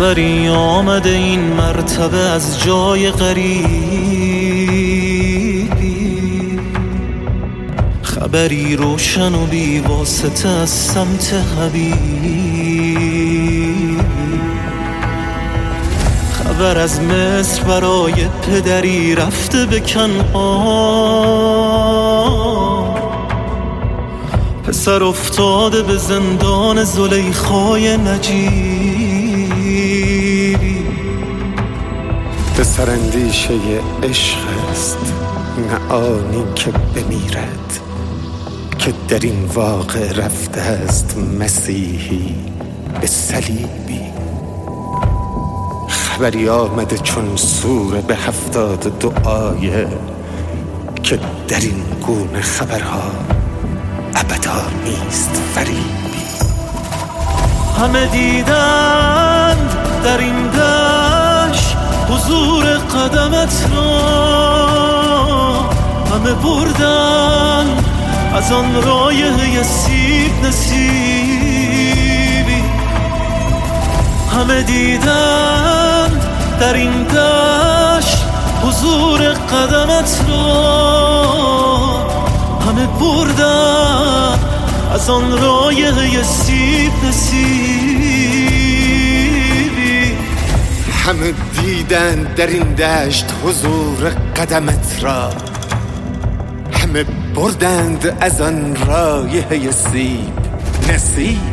خبری آمده این مرتبه از جای غریبی، خبری روشن و بی واسطه از سمت حبیبی، خبر از مصر برای پدری رفته به کنعان، پسر افتاده به زندان زلیخای نجیبی. پسر اندیشه عشق است نه آنی که بمیرد، که در این واقع رفته است مسیحی به صلیبی. خبری آمده چون سوره به 72 آیه، که در این گونه خبرها ابدا نیست فریبی. همه دیدند در این دشت حضور قدمت را، همه بردن از آن رایحه سیب نصیبی. همه دیدند در این دشت حضور قدمت را، همه بردن از آن رایحه سیب نصیبی. همه دیدن در این دشت حضور قدمت را، همه بردند از آن رایحه سیب نصیبی.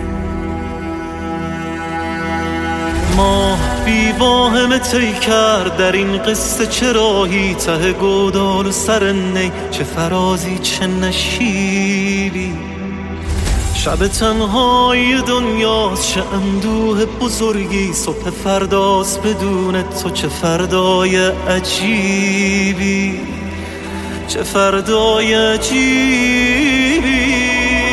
ماه بی واهمه طی کرد در این قصه، چه راهی ته گودال و سر نی، چه فرازی چه نشیبی. شب تنهایی دنیاست، چه اندوه بزرگی، صبح فرداست بدون تو، چه فردای عجیبی، چه فردای عجیبی.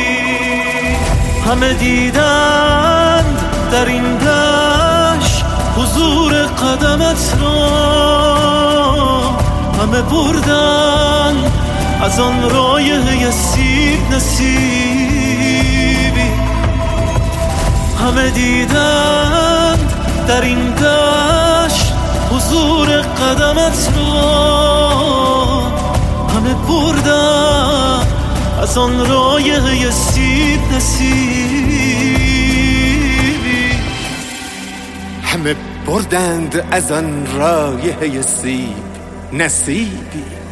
همه دیدند در این دشت حضور قدمت را، همه بردن از آن رایحه سیب نصیبی. همه دیدند در این دشت حضور قدمت را، همه بردن از آن رایحه سیب نصیبی. همه بردند از آن رایحه سیب نصیبی.